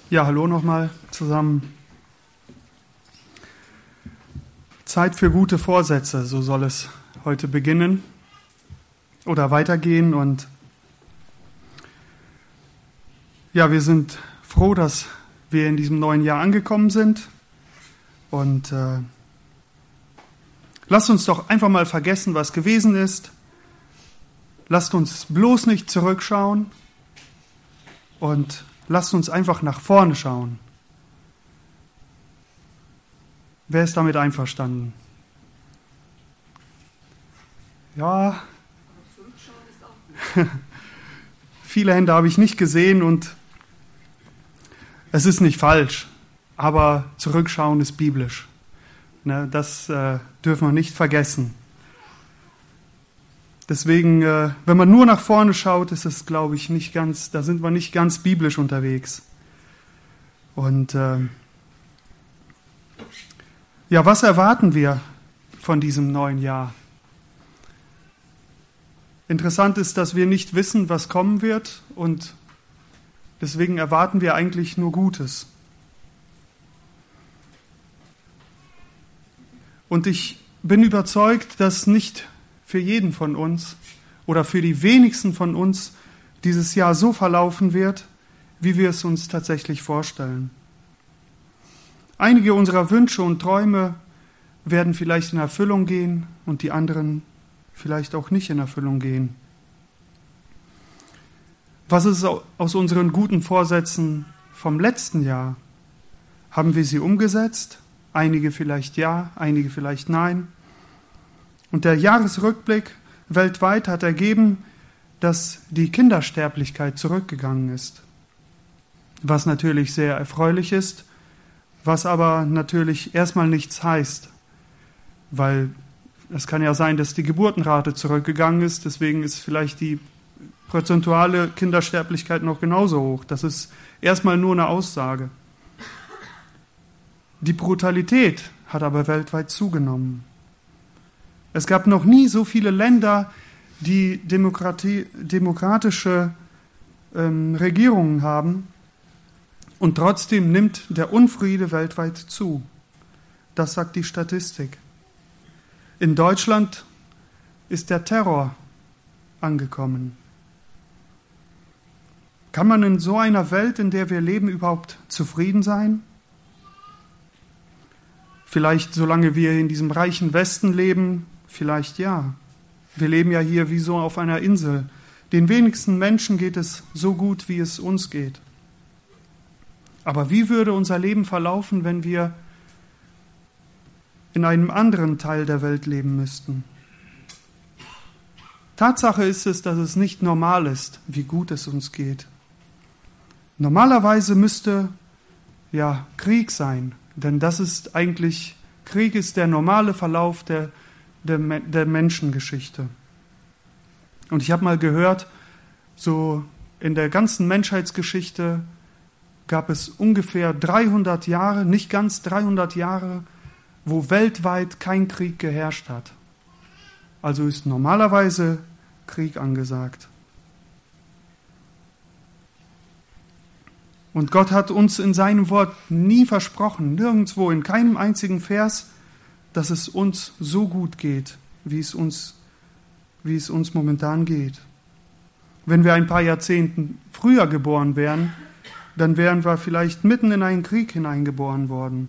Ja, hallo nochmal zusammen. Zeit für gute Vorsätze, so soll es heute beginnen oder weitergehen. Und ja, wir sind froh, dass wir in diesem neuen Jahr angekommen sind. Und lasst uns doch einfach mal vergessen, was gewesen ist. Lasst uns bloß nicht zurückschauen und lasst uns einfach nach vorne schauen. Wer ist damit einverstanden? Ja. Viele Hände habe ich nicht gesehen und es ist nicht falsch, aber zurückschauen ist biblisch. Ne, das dürfen wir nicht vergessen. Deswegen, wenn man nur nach vorne schaut, ist es, glaube ich, nicht ganz, da sind wir nicht ganz biblisch unterwegs. Und ja, was erwarten wir von diesem neuen Jahr? Interessant ist, dass wir nicht wissen, was kommen wird, und deswegen erwarten wir eigentlich nur Gutes. Und ich bin überzeugt, dass nicht für jeden von uns oder für die wenigsten von uns dieses Jahr so verlaufen wird, wie wir es uns tatsächlich vorstellen. Einige unserer Wünsche und Träume werden vielleicht in Erfüllung gehen und die anderen vielleicht auch nicht in Erfüllung gehen. Was ist aus unseren guten Vorsätzen vom letzten Jahr? Haben wir sie umgesetzt? Einige vielleicht ja, einige vielleicht nein. Und der Jahresrückblick weltweit hat ergeben, dass die Kindersterblichkeit zurückgegangen ist. Was natürlich sehr erfreulich ist, was aber natürlich erstmal nichts heißt. Weil es kann ja sein, dass die Geburtenrate zurückgegangen ist, deswegen ist vielleicht die prozentuale Kindersterblichkeit noch genauso hoch. Das ist erstmal nur eine Aussage. Die Brutalität hat aber weltweit zugenommen. Es gab noch nie so viele Länder, die demokratische Regierungen haben, und trotzdem nimmt der Unfriede weltweit zu. Das sagt die Statistik. In Deutschland ist der Terror angekommen. Kann man in so einer Welt, in der wir leben, überhaupt zufrieden sein? Vielleicht solange wir in diesem reichen Westen leben, vielleicht ja. Wir leben ja hier wie so auf einer Insel. Den wenigsten Menschen geht es so gut, wie es uns geht. Aber wie würde unser Leben verlaufen, wenn wir in einem anderen Teil der Welt leben müssten? Tatsache ist es, dass es nicht normal ist, wie gut es uns geht. Normalerweise müsste ja Krieg sein, denn das ist eigentlich, Krieg ist der normale Verlauf der Menschengeschichte. Und ich habe mal gehört, so in der ganzen Menschheitsgeschichte gab es ungefähr 300 Jahre, nicht ganz 300 Jahre, wo weltweit kein Krieg geherrscht hat. Also ist normalerweise Krieg angesagt. Und Gott hat uns in seinem Wort nie versprochen, nirgendwo, in keinem einzigen Vers, dass es uns so gut geht, wie es uns momentan geht. Wenn wir ein paar Jahrzehnte früher geboren wären, dann wären wir vielleicht mitten in einen Krieg hineingeboren worden.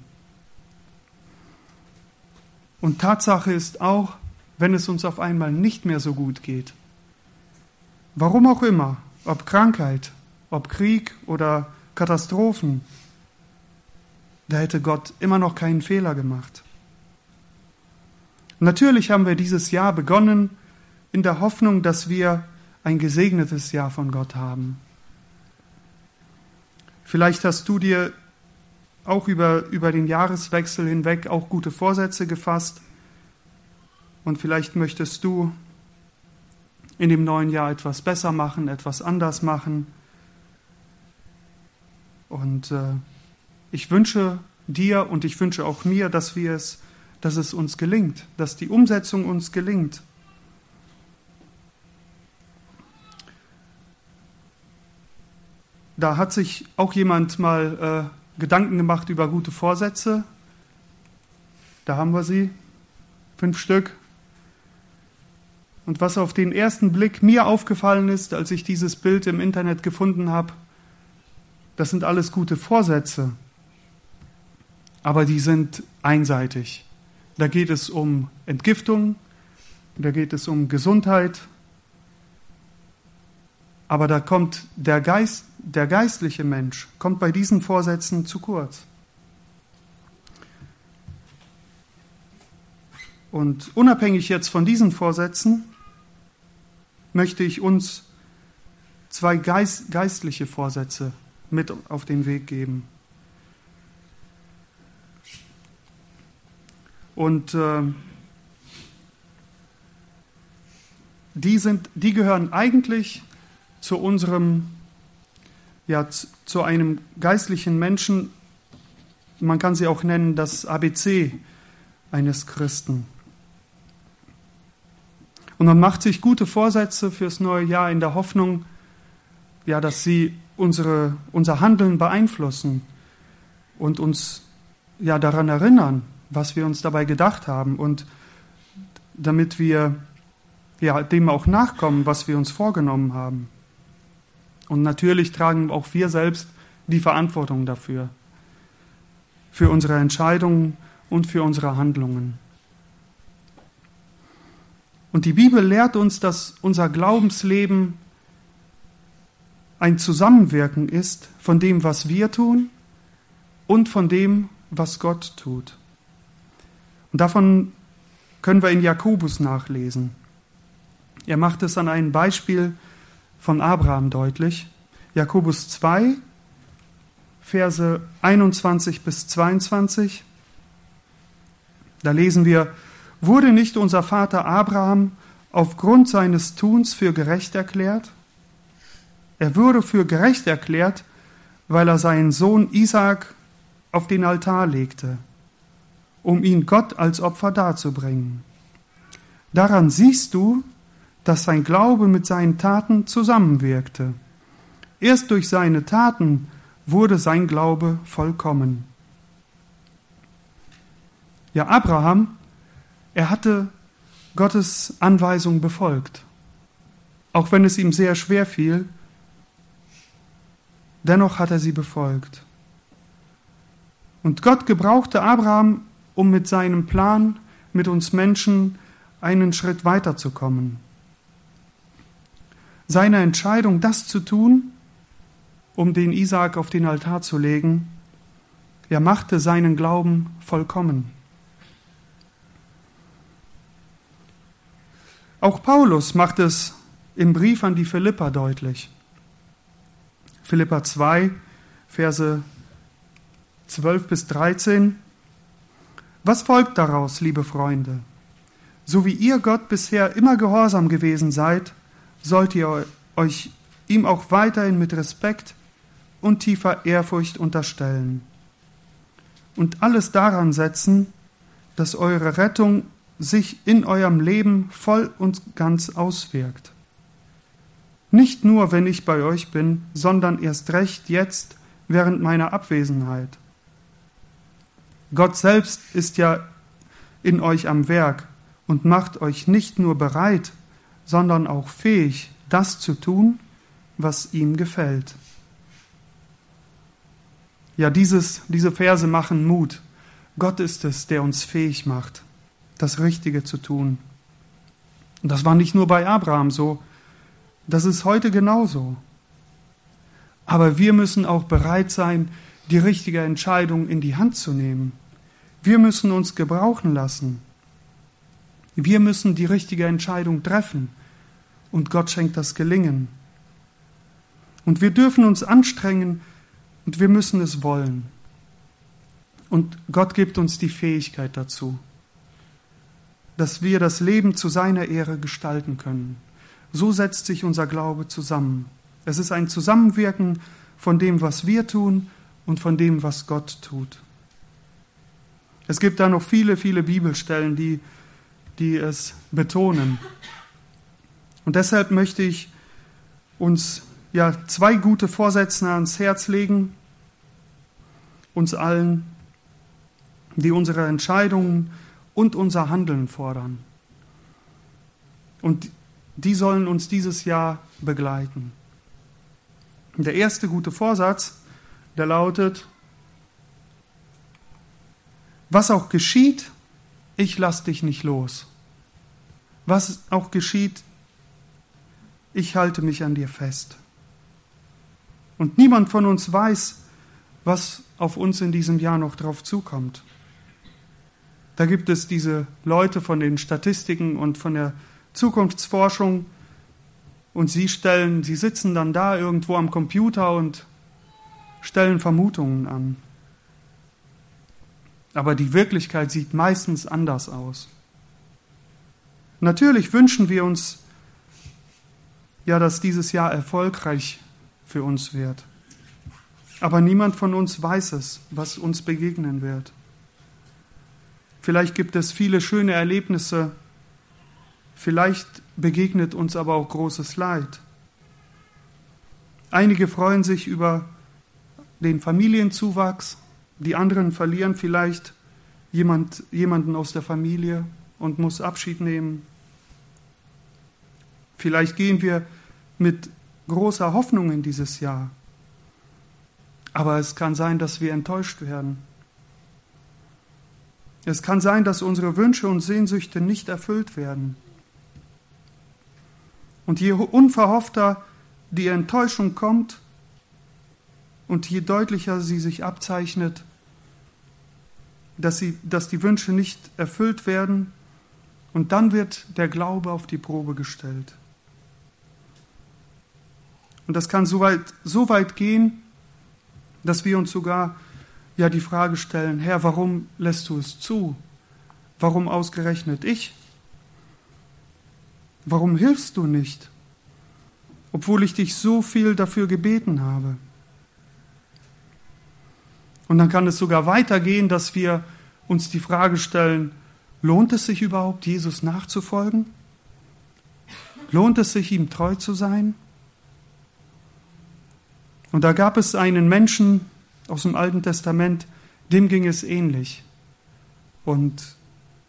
Und Tatsache ist auch, wenn es uns auf einmal nicht mehr so gut geht, warum auch immer, ob Krankheit, ob Krieg oder Katastrophen, da hätte Gott immer noch keinen Fehler gemacht. Natürlich haben wir dieses Jahr begonnen in der Hoffnung, dass wir ein gesegnetes Jahr von Gott haben. Vielleicht hast du dir auch über den Jahreswechsel hinweg auch gute Vorsätze gefasst, und vielleicht möchtest du in dem neuen Jahr etwas besser machen, etwas anders machen. Und ich wünsche dir und ich wünsche auch mir, dass es uns gelingt, dass die Umsetzung uns gelingt. Da hat sich auch jemand mal Gedanken gemacht über gute Vorsätze. Da haben wir sie, 5 Stück. Und was auf den ersten Blick mir aufgefallen ist, als ich dieses Bild im Internet gefunden habe, das sind alles gute Vorsätze. Aber die sind einseitig. Da geht es um Entgiftung, da geht es um Gesundheit. Aber da kommt der geistliche Mensch, kommt bei diesen Vorsätzen zu kurz. Und unabhängig jetzt von diesen Vorsätzen möchte ich uns 2 geistliche Vorsätze mit auf den Weg geben. Und die gehören eigentlich zu zu einem geistlichen Menschen. Man kann sie auch nennen das ABC eines Christen. Und man macht sich gute Vorsätze fürs neue Jahr in der Hoffnung, dass sie unser Handeln beeinflussen und uns daran erinnern, was wir uns dabei gedacht haben und damit wir dem auch nachkommen, was wir uns vorgenommen haben. Und natürlich tragen auch wir selbst die Verantwortung dafür, für unsere Entscheidungen und für unsere Handlungen. Und die Bibel lehrt uns, dass unser Glaubensleben ein Zusammenwirken ist von dem, was wir tun und von dem, was Gott tut. Und davon können wir in Jakobus nachlesen. Er macht es an einem Beispiel von Abraham deutlich. Jakobus 2, Verse 21 bis 22. Da lesen wir: Wurde nicht unser Vater Abraham aufgrund seines Tuns für gerecht erklärt? Er wurde für gerecht erklärt, weil er seinen Sohn Isaak auf den Altar legte, um ihn Gott als Opfer darzubringen. Daran siehst du, dass sein Glaube mit seinen Taten zusammenwirkte. Erst durch seine Taten wurde sein Glaube vollkommen. Ja, Abraham, er hatte Gottes Anweisung befolgt, auch wenn es ihm sehr schwer fiel. Dennoch hat er sie befolgt. Und Gott gebrauchte Abraham, um mit seinem Plan, mit uns Menschen, einen Schritt weiterzukommen. Seine Entscheidung, das zu tun, um den Isaak auf den Altar zu legen, machte seinen Glauben vollkommen. Auch Paulus macht es im Brief an die Philipper deutlich. Philipper 2, Verse 12 bis 13. Was folgt daraus, liebe Freunde? So wie ihr Gott bisher immer gehorsam gewesen seid, sollt ihr euch ihm auch weiterhin mit Respekt und tiefer Ehrfurcht unterstellen und alles daran setzen, dass eure Rettung sich in eurem Leben voll und ganz auswirkt. Nicht nur, wenn ich bei euch bin, sondern erst recht jetzt während meiner Abwesenheit. Gott selbst ist ja in euch am Werk und macht euch nicht nur bereit, sondern auch fähig, das zu tun, was ihm gefällt. Ja, diese Verse machen Mut. Gott ist es, der uns fähig macht, das Richtige zu tun. Und das war nicht nur bei Abraham so, das ist heute genauso. Aber wir müssen auch bereit sein, die richtige Entscheidung in die Hand zu nehmen. Wir müssen uns gebrauchen lassen. Wir müssen die richtige Entscheidung treffen. Und Gott schenkt das Gelingen. Und wir dürfen uns anstrengen und wir müssen es wollen. Und Gott gibt uns die Fähigkeit dazu, dass wir das Leben zu seiner Ehre gestalten können. So setzt sich unser Glaube zusammen. Es ist ein Zusammenwirken von dem, was wir tun und von dem, was Gott tut. Es gibt da noch viele, viele Bibelstellen, die es betonen. Und deshalb möchte ich uns 2 gute Vorsätze ans Herz legen, uns allen, die unsere Entscheidungen und unser Handeln fordern. Und die sollen uns dieses Jahr begleiten. Der erste gute Vorsatz, der lautet: Was auch geschieht, ich lass dich nicht los. Was auch geschieht, ich halte mich an dir fest. Und niemand von uns weiß, was auf uns in diesem Jahr noch drauf zukommt. Da gibt es diese Leute von den Statistiken und von der Zukunftsforschung und sie sitzen dann da irgendwo am Computer und stellen Vermutungen an. Aber die Wirklichkeit sieht meistens anders aus. Natürlich wünschen wir uns dass dieses Jahr erfolgreich für uns wird. Aber niemand von uns weiß es, was uns begegnen wird. Vielleicht gibt es viele schöne Erlebnisse, vielleicht begegnet uns aber auch großes Leid. Einige freuen sich über den Familienzuwachs, die anderen verlieren vielleicht jemanden aus der Familie und muss Abschied nehmen. Vielleicht gehen wir mit großer Hoffnung in dieses Jahr. Aber es kann sein, dass wir enttäuscht werden. Es kann sein, dass unsere Wünsche und Sehnsüchte nicht erfüllt werden. Und je unverhoffter die Enttäuschung kommt und je deutlicher sie sich abzeichnet, dass die Wünsche nicht erfüllt werden, und dann wird der Glaube auf die Probe gestellt. Und das kann so weit gehen, dass wir uns sogar die Frage stellen: Herr, warum lässt du es zu? Warum ausgerechnet ich? Warum hilfst du nicht, obwohl ich dich so viel dafür gebeten habe? Und dann kann es sogar weitergehen, dass wir uns die Frage stellen: Lohnt es sich überhaupt, Jesus nachzufolgen? Lohnt es sich, ihm treu zu sein? Und da gab es einen Menschen aus dem Alten Testament, dem ging es ähnlich. Und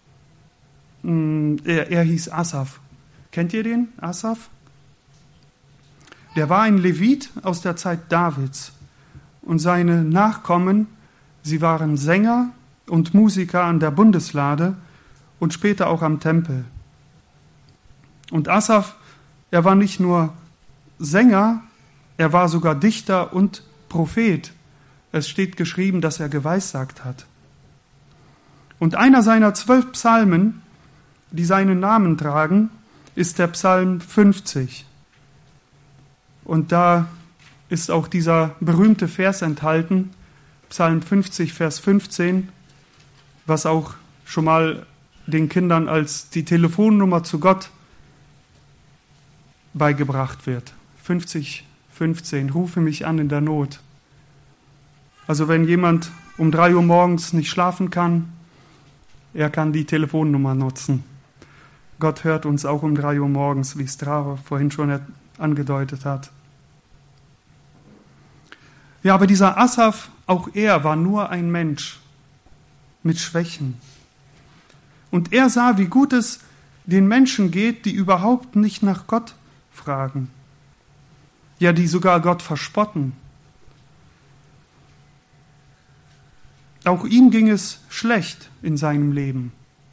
er hieß Asaf. Kennt ihr den, Asaf? Der war ein Levit aus der Zeit Davids. Und seine Nachkommen, sie waren Sänger und Musiker an der Bundeslade und später auch am Tempel. Und Asaf, er war nicht nur Sänger, er war sogar Dichter und Prophet. Es steht geschrieben, dass er geweissagt hat. Und einer seiner 12 Psalmen, die seinen Namen tragen, ist der Psalm 50. Und da ist auch dieser berühmte Vers enthalten, Psalm 50, Vers 15, was auch schon mal den Kindern als die Telefonnummer zu Gott beigebracht wird. 50, 15, rufe mich an in der Not. Also wenn jemand um 3 Uhr morgens nicht schlafen kann, er kann die Telefonnummer nutzen. Gott hört uns auch um 3 Uhr morgens, wie Strava vorhin schon angedeutet hat. Ja, aber dieser Asaf, auch er war nur ein Mensch mit Schwächen. Und er sah, wie gut es den Menschen geht, die überhaupt nicht nach Gott fragen. Ja, die sogar Gott verspotten. Auch ihm ging es schlecht in seinem Leben.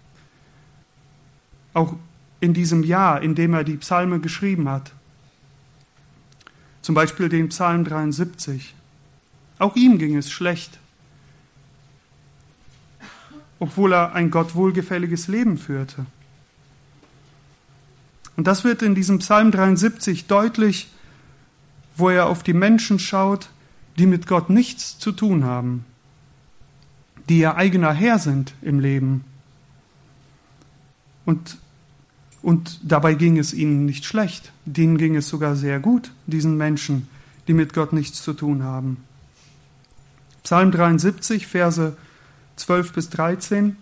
Auch in diesem Jahr, in dem er die Psalme geschrieben hat. Zum Beispiel den Psalm 73. Auch ihm ging es schlecht, obwohl er ein Gott wohlgefälliges Leben führte. Und das wird in diesem Psalm 73 deutlich, wo er auf die Menschen schaut, die mit Gott nichts zu tun haben, die ihr eigener Herr sind im Leben. Und dabei ging es ihnen nicht schlecht, denen ging es sogar sehr gut, diesen Menschen, die mit Gott nichts zu tun haben. Psalm 73, Verse 12 bis 13.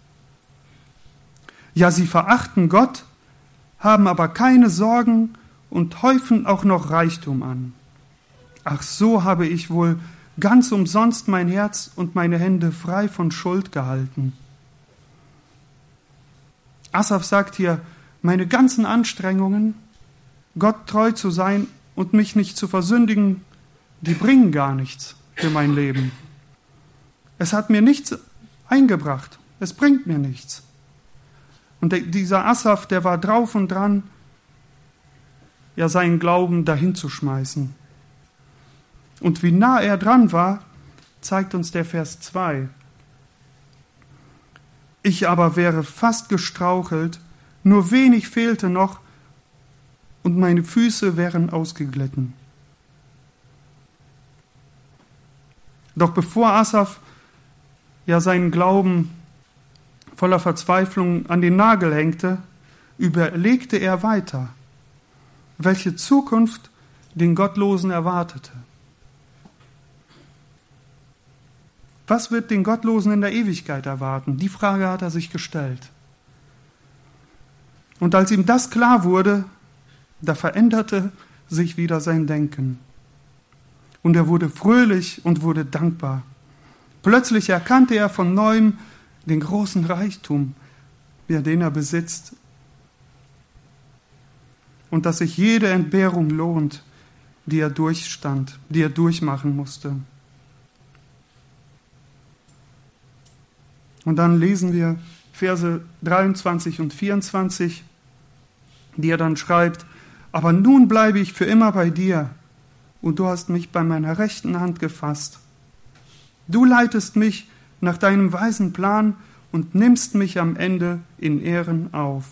Ja, sie verachten Gott, haben aber keine Sorgen und häufen auch noch Reichtum an. Ach, so habe ich wohl ganz umsonst mein Herz und meine Hände frei von Schuld gehalten. Asaf sagt hier, meine ganzen Anstrengungen, Gott treu zu sein und mich nicht zu versündigen, die bringen gar nichts für mein Leben. Es hat mir nichts eingebracht, es bringt mir nichts. Und dieser Asaf, der war drauf und dran, ja seinen Glauben dahin zu schmeißen. Und wie nah er dran war, zeigt uns der Vers 2. Ich aber wäre fast gestrauchelt, nur wenig fehlte noch, und meine Füße wären ausgeglitten. Doch bevor Asaf ja seinen Glauben voller Verzweiflung an den Nagel hängte, überlegte er weiter, welche Zukunft den Gottlosen erwartete. Was wird den Gottlosen in der Ewigkeit erwarten? Die Frage hat er sich gestellt. Und als ihm das klar wurde, da veränderte sich wieder sein Denken. Und er wurde fröhlich und wurde dankbar. Plötzlich erkannte er von neuem den großen Reichtum, den er besitzt. Und dass sich jede Entbehrung lohnt, die er durchstand, die er durchmachen musste. Und dann lesen wir Verse 23 und 24, die er dann schreibt, aber nun bleibe ich für immer bei dir, und du hast mich bei meiner rechten Hand gefasst. Du leitest mich nach deinem weisen Plan und nimmst mich am Ende in Ehren auf.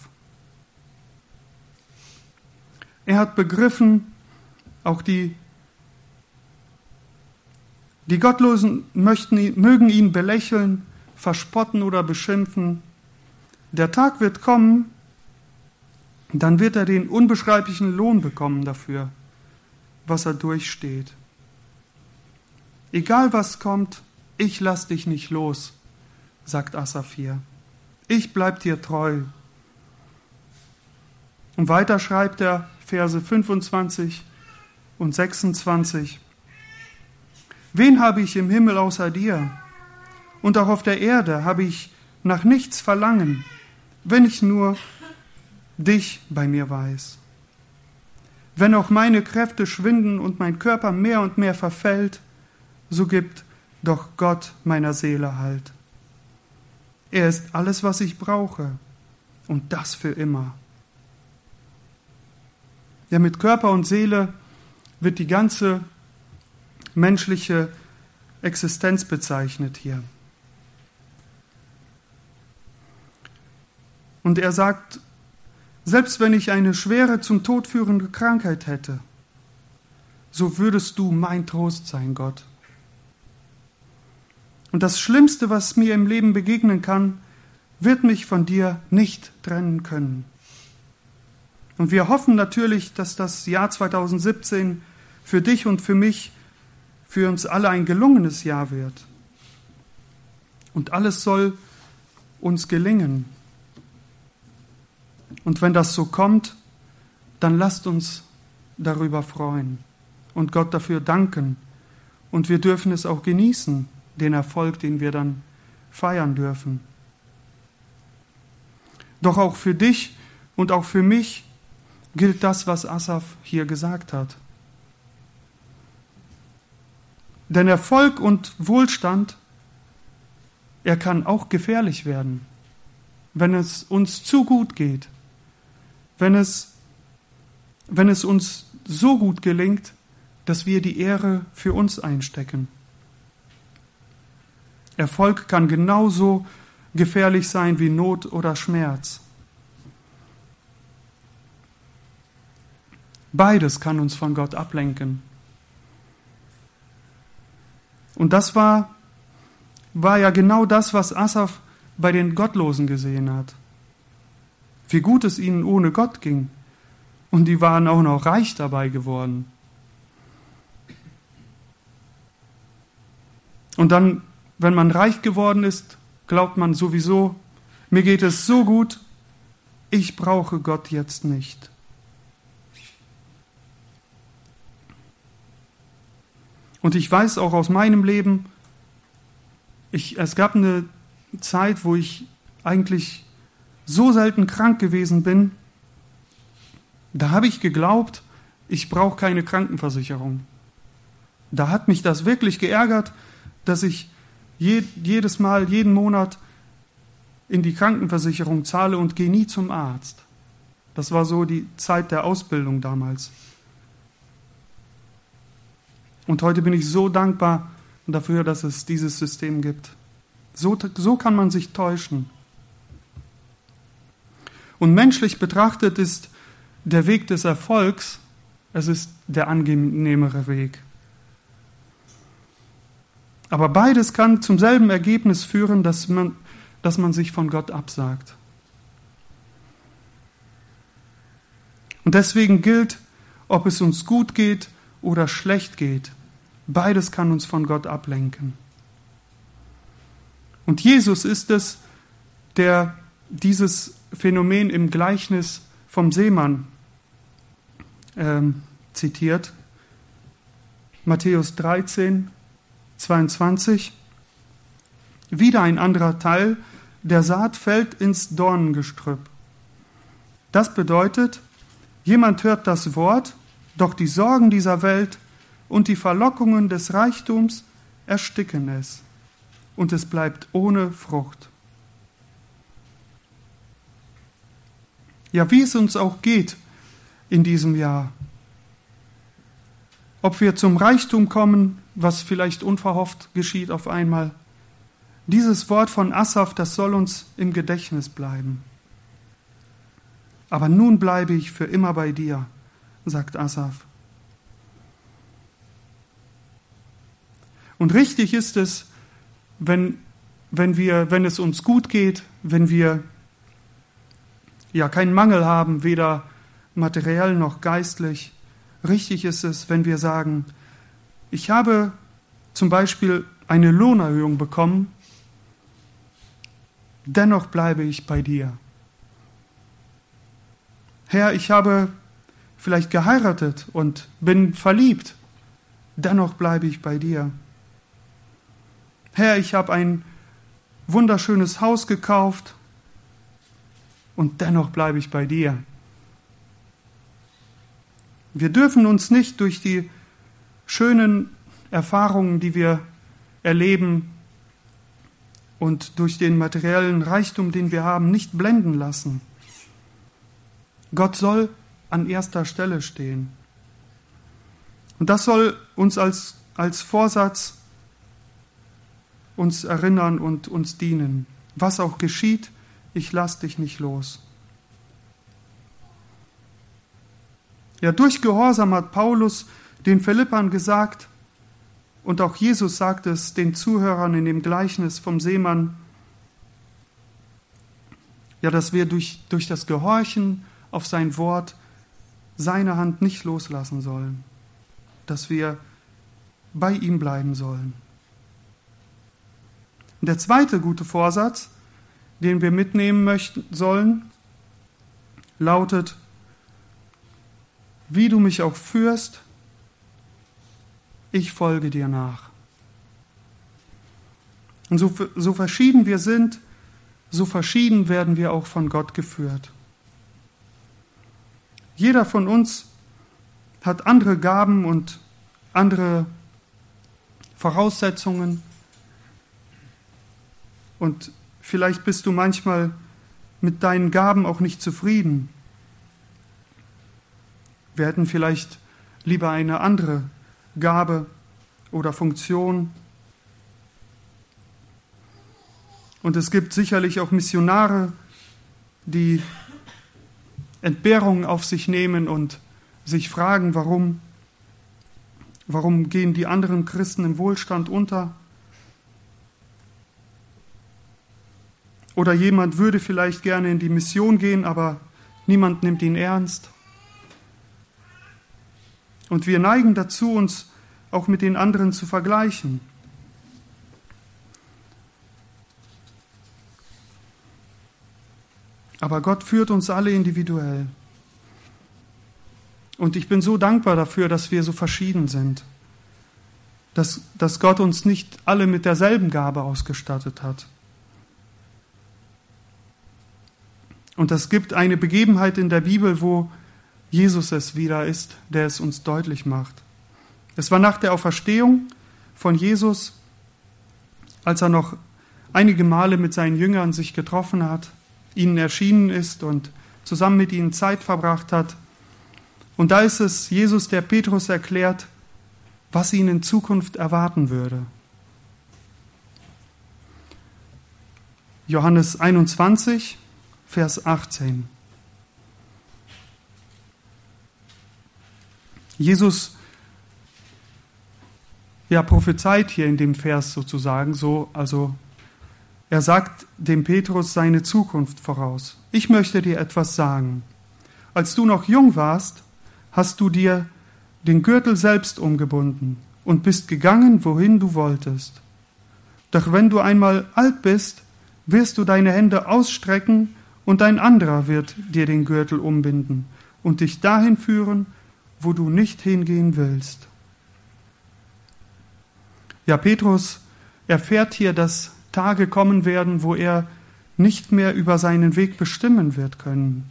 Er hat begriffen, auch die Gottlosen mögen ihn belächeln, verspotten oder beschimpfen. Der Tag wird kommen, dann wird er den unbeschreiblichen Lohn bekommen dafür, was er durchsteht. Egal was kommt, ich lass dich nicht los, sagt Asaf hier. Ich bleib dir treu. Und weiter schreibt er Verse 25 und 26. Wen habe ich im Himmel außer dir? Und auch auf der Erde habe ich nach nichts Verlangen, wenn ich nur dich bei mir weiß. Wenn auch meine Kräfte schwinden und mein Körper mehr und mehr verfällt, so gibt doch Gott meiner Seele Halt. Er ist alles, was ich brauche, und das für immer. Ja, mit Körper und Seele wird die ganze menschliche Existenz bezeichnet hier. Und er sagt, selbst wenn ich eine schwere, zum Tod führende Krankheit hätte, so würdest du mein Trost sein, Gott. Und das Schlimmste, was mir im Leben begegnen kann, wird mich von dir nicht trennen können. Und wir hoffen natürlich, dass das Jahr 2017 für dich und für mich, für uns alle ein gelungenes Jahr wird. Und alles soll uns gelingen. Und wenn das so kommt, dann lasst uns darüber freuen und Gott dafür danken. Und wir dürfen es auch genießen, den Erfolg, den wir dann feiern dürfen. Doch auch für dich und auch für mich gilt das, was Asaf hier gesagt hat. Denn Erfolg und Wohlstand, er kann auch gefährlich werden, wenn es uns zu gut geht. Wenn es uns so gut gelingt, dass wir die Ehre für uns einstecken. Erfolg kann genauso gefährlich sein wie Not oder Schmerz. Beides kann uns von Gott ablenken. Und das war ja genau das, was Asaf bei den Gottlosen gesehen hat. Wie gut es ihnen ohne Gott ging. Und die waren auch noch reich dabei geworden. Und dann, wenn man reich geworden ist, glaubt man sowieso, mir geht es so gut, ich brauche Gott jetzt nicht. Und ich weiß auch aus meinem Leben, es gab eine Zeit, wo ich eigentlich so selten krank gewesen bin, da habe ich geglaubt, ich brauche keine Krankenversicherung. Da hat mich das wirklich geärgert, dass ich jedes Mal, jeden Monat in die Krankenversicherung zahle und gehe nie zum Arzt. Das war so die Zeit der Ausbildung damals. Und heute bin ich so dankbar dafür, dass es dieses System gibt. So kann man sich täuschen. Und menschlich betrachtet ist der Weg des Erfolgs, es ist der angenehmere Weg. Aber beides kann zum selben Ergebnis führen, dass man sich von Gott absagt. Und deswegen gilt, ob es uns gut geht oder schlecht geht, beides kann uns von Gott ablenken. Und Jesus ist es, der dieses Phänomen im Gleichnis vom Seemann zitiert. Matthäus 13, 22. Wieder ein anderer Teil der Saat fällt ins Dornengestrüpp. Das bedeutet, jemand hört das Wort, doch die Sorgen dieser Welt und die Verlockungen des Reichtums ersticken es, und es bleibt ohne Frucht. Ja, wie es uns auch geht in diesem Jahr. Ob wir zum Reichtum kommen, was vielleicht unverhofft geschieht auf einmal. Dieses Wort von Asaf, das soll uns im Gedächtnis bleiben. Aber nun bleibe ich für immer bei dir, sagt Asaf. Und richtig ist es, wenn es uns gut geht, wenn wir keinen Mangel haben, weder materiell noch geistlich. Richtig ist es, wenn wir sagen, ich habe zum Beispiel eine Lohnerhöhung bekommen, dennoch bleibe ich bei dir. Herr, ich habe vielleicht geheiratet und bin verliebt, dennoch bleibe ich bei dir. Herr, ich habe ein wunderschönes Haus gekauft und dennoch bleibe ich bei dir. Wir dürfen uns nicht durch die schönen Erfahrungen, die wir erleben und durch den materiellen Reichtum, den wir haben, nicht blenden lassen. Gott soll an erster Stelle stehen. Und das soll uns als Vorsatz uns erinnern und uns dienen. Was auch geschieht, ich lass dich nicht los. Ja, durch Gehorsam hat Paulus den Philippern gesagt, und auch Jesus sagt es den Zuhörern in dem Gleichnis vom Seemann, ja, dass wir durch das Gehorchen auf sein Wort seine Hand nicht loslassen sollen, dass wir bei ihm bleiben sollen. Und der zweite gute Vorsatz, den wir mitnehmen sollen, lautet, wie du mich auch führst, ich folge dir nach. Und so verschieden wir sind, so verschieden werden wir auch von Gott geführt. Jeder von uns hat andere Gaben und andere Voraussetzungen. Und vielleicht bist du manchmal mit deinen Gaben auch nicht zufrieden. Wir hätten vielleicht lieber eine andere Gabe oder Funktion. Und es gibt sicherlich auch Missionare, die Entbehrungen auf sich nehmen und sich fragen, warum gehen die anderen Christen im Wohlstand unter? Oder jemand würde vielleicht gerne in die Mission gehen, aber niemand nimmt ihn ernst. Und wir neigen dazu, uns auch mit den anderen zu vergleichen. Aber Gott führt uns alle individuell. Und ich bin so dankbar dafür, dass wir so verschieden sind. dass Gott uns nicht alle mit derselben Gabe ausgestattet hat. Und es gibt eine Begebenheit in der Bibel, wo Jesus es wieder ist, der es uns deutlich macht. Es war nach der Auferstehung von Jesus, als er noch einige Male mit seinen Jüngern sich getroffen hat, ihnen erschienen ist und zusammen mit ihnen Zeit verbracht hat. Und da ist es Jesus, der Petrus erklärt, was ihn in Zukunft erwarten würde. Johannes 21, Vers 18. Jesus prophezeit hier in dem Vers sozusagen so, also er sagt dem Petrus seine Zukunft voraus. Ich möchte dir etwas sagen. Als du noch jung warst, hast du dir den Gürtel selbst umgebunden und bist gegangen, wohin du wolltest. Doch wenn du einmal alt bist, wirst du deine Hände ausstrecken und ein anderer wird dir den Gürtel umbinden und dich dahin führen, wo du nicht hingehen willst. Ja, Petrus erfährt hier, dass Tage kommen werden, wo er nicht mehr über seinen Weg bestimmen wird können.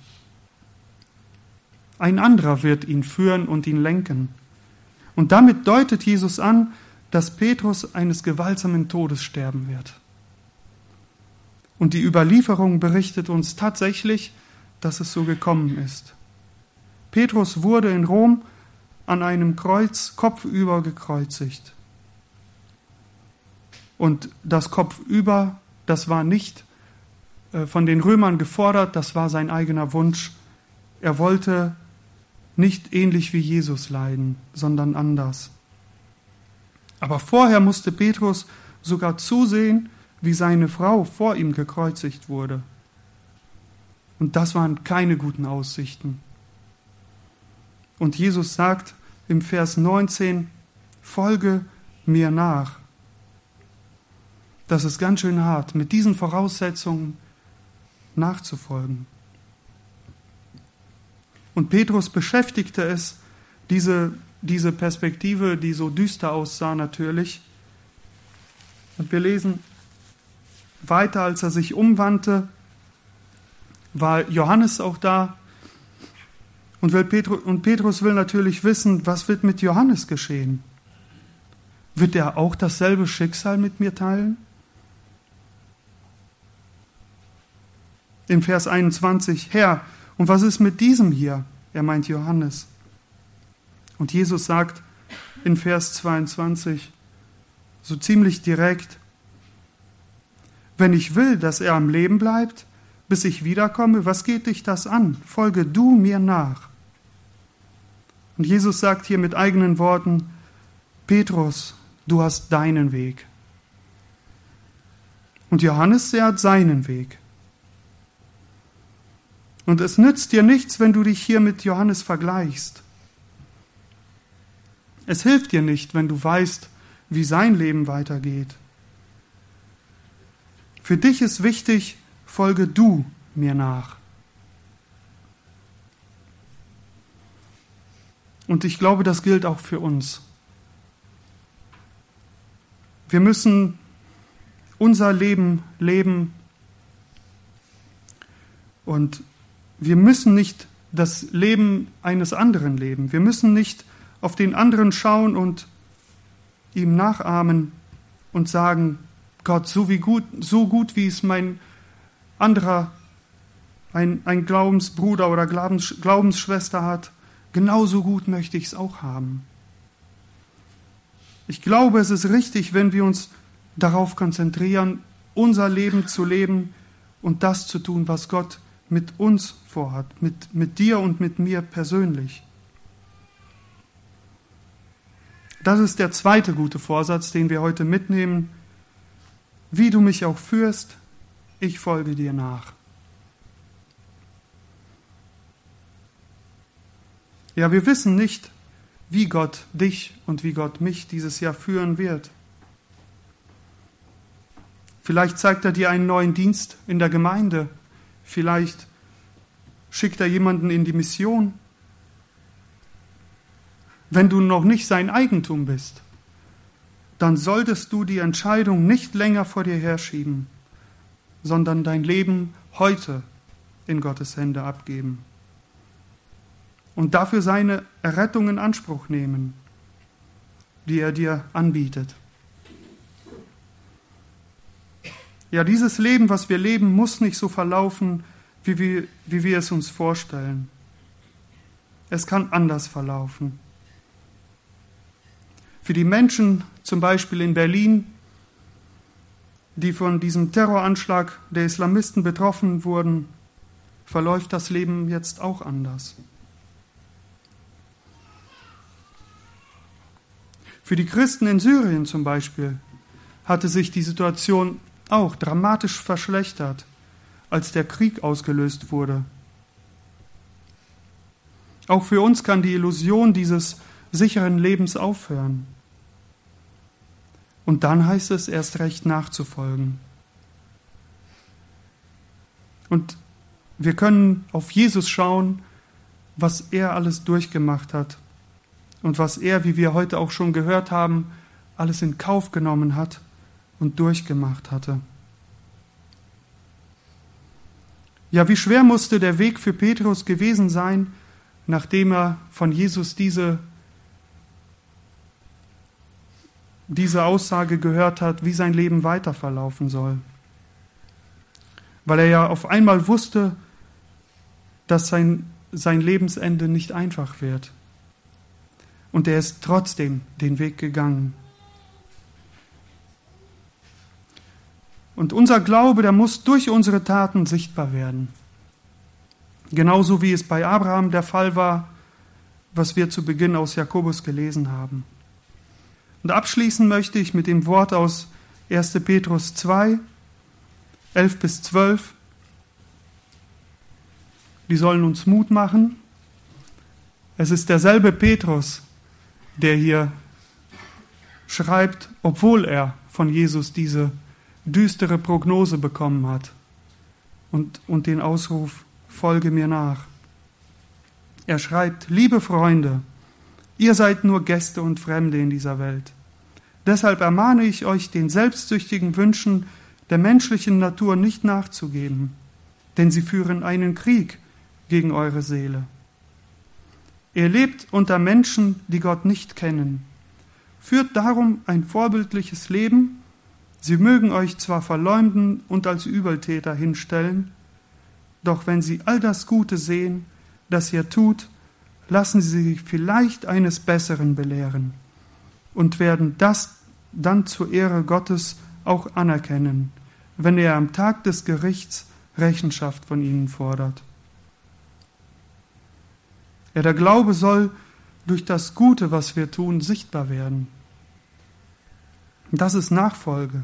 Ein anderer wird ihn führen und ihn lenken. Und damit deutet Jesus an, dass Petrus eines gewaltsamen Todes sterben wird. Und die Überlieferung berichtet uns tatsächlich, dass es so gekommen ist. Petrus wurde in Rom an einem Kreuz kopfüber gekreuzigt. Und das Kopfüber, das war nicht von den Römern gefordert, das war sein eigener Wunsch. Er wollte nicht ähnlich wie Jesus leiden, sondern anders. Aber vorher musste Petrus sogar zusehen, wie seine Frau vor ihm gekreuzigt wurde. Und das waren keine guten Aussichten. Und Jesus sagt im Vers 19, folge mir nach. Das ist ganz schön hart, mit diesen Voraussetzungen nachzufolgen. Und Petrus beschäftigte es, diese Perspektive, die so düster aussah natürlich. Und wir lesen weiter, als er sich umwandte, war Johannes auch da. Und Petrus will natürlich wissen, was wird mit Johannes geschehen? Wird er auch dasselbe Schicksal mit mir teilen? Im Vers 21, Herr, und was ist mit diesem hier? Er meint Johannes. Und Jesus sagt in Vers 22, so ziemlich direkt, wenn ich will, dass er am Leben bleibt, bis ich wiederkomme, was geht dich das an? Folge du mir nach. Und Jesus sagt hier mit eigenen Worten, Petrus, du hast deinen Weg. Und Johannes, er hat seinen Weg. Und es nützt dir nichts, wenn du dich hier mit Johannes vergleichst. Es hilft dir nicht, wenn du weißt, wie sein Leben weitergeht. Für dich ist wichtig, folge du mir nach. Und ich glaube, das gilt auch für uns. Wir müssen unser Leben leben und wir müssen nicht das Leben eines anderen leben. Wir müssen nicht auf den anderen schauen und ihm nachahmen und sagen, Gott, so gut wie es mein anderer, ein Glaubensbruder oder Glaubensschwester hat, genauso gut möchte ich es auch haben. Ich glaube, es ist richtig, wenn wir uns darauf konzentrieren, unser Leben zu leben und das zu tun, was Gott mit uns vorhat, mit dir und mit mir persönlich. Das ist der zweite gute Vorsatz, den wir heute mitnehmen. Wie du mich auch führst, ich folge dir nach. Ja, wir wissen nicht, wie Gott dich und wie Gott mich dieses Jahr führen wird. Vielleicht zeigt er dir einen neuen Dienst in der Gemeinde. Vielleicht schickt er jemanden in die Mission. Wenn du noch nicht sein Eigentum bist, dann solltest du die Entscheidung nicht länger vor dir herschieben, sondern dein Leben heute in Gottes Hände abgeben und dafür seine Errettung in Anspruch nehmen, die er dir anbietet. Ja, dieses Leben, was wir leben, muss nicht so verlaufen, wie wir es uns vorstellen. Es kann anders verlaufen. Für die Menschen, zum Beispiel in Berlin, die von diesem Terroranschlag der Islamisten betroffen wurden, verläuft das Leben jetzt auch anders. Für die Christen in Syrien zum Beispiel hatte sich die Situation auch dramatisch verschlechtert, als der Krieg ausgelöst wurde. Auch für uns kann die Illusion dieses sicheren Lebens aufhören. Und dann heißt es erst recht nachzufolgen. Und wir können auf Jesus schauen, was er alles durchgemacht hat und was er, wie wir heute auch schon gehört haben, alles in Kauf genommen hat und durchgemacht hatte. Ja, wie schwer musste der Weg für Petrus gewesen sein, nachdem er von Jesus diese Aussage gehört hat, wie sein Leben weiter verlaufen soll. Weil er ja auf einmal wusste, dass sein Lebensende nicht einfach wird. Und er ist trotzdem den Weg gegangen. Und unser Glaube, der muss durch unsere Taten sichtbar werden. Genauso wie es bei Abraham der Fall war, was wir zu Beginn aus Jakobus gelesen haben. Und abschließen möchte ich mit dem Wort aus 1. Petrus 2, 11-12. Die sollen uns Mut machen. Es ist derselbe Petrus, der hier schreibt, obwohl er von Jesus diese düstere Prognose bekommen hat und den Ausruf, folge mir nach. Er schreibt, liebe Freunde, ihr seid nur Gäste und Fremde in dieser Welt. Deshalb ermahne ich euch, den selbstsüchtigen Wünschen der menschlichen Natur nicht nachzugeben, denn sie führen einen Krieg gegen eure Seele. Ihr lebt unter Menschen, die Gott nicht kennen. Führt darum ein vorbildliches Leben. Sie mögen euch zwar verleumden und als Übeltäter hinstellen, doch wenn sie all das Gute sehen, das ihr tut, lassen sie sich vielleicht eines Besseren belehren und werden das dann zur Ehre Gottes auch anerkennen, wenn er am Tag des Gerichts Rechenschaft von ihnen fordert. Ja, der Glaube soll durch das Gute, was wir tun, sichtbar werden. Das ist Nachfolge.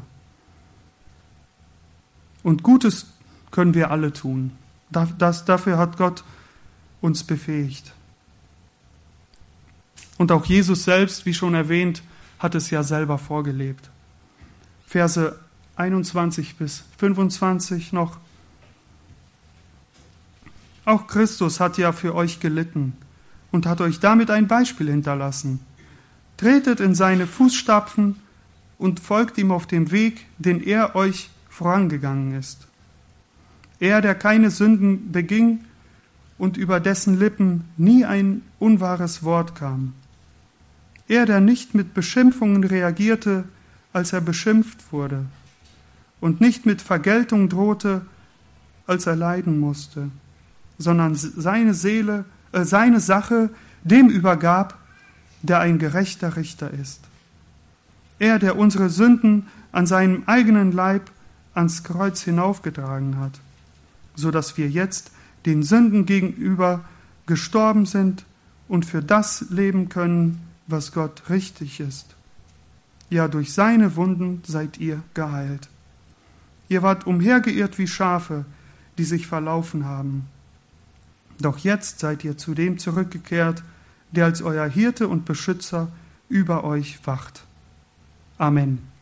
Und Gutes können wir alle tun. Dafür hat Gott uns befähigt. Und auch Jesus selbst, wie schon erwähnt, hat es ja selber vorgelebt. Verse 21-25 noch. Auch Christus hat ja für euch gelitten und hat euch damit ein Beispiel hinterlassen. Tretet in seine Fußstapfen und folgt ihm auf dem Weg, den er euch vorangegangen ist. Er, der keine Sünden beging und über dessen Lippen nie ein unwahres Wort kam. Er, der nicht mit Beschimpfungen reagierte, als er beschimpft wurde, und nicht mit Vergeltung drohte, als er leiden musste, sondern seine Sache dem übergab, der ein gerechter Richter ist. Er, der unsere Sünden an seinem eigenen Leib ans Kreuz hinaufgetragen hat, so dass wir jetzt den Sünden gegenüber gestorben sind und für das leben können, was Gott richtig ist. Ja, durch seine Wunden seid ihr geheilt. Ihr wart umhergeirrt wie Schafe, die sich verlaufen haben. Doch jetzt seid ihr zu dem zurückgekehrt, der als euer Hirte und Beschützer über euch wacht. Amen.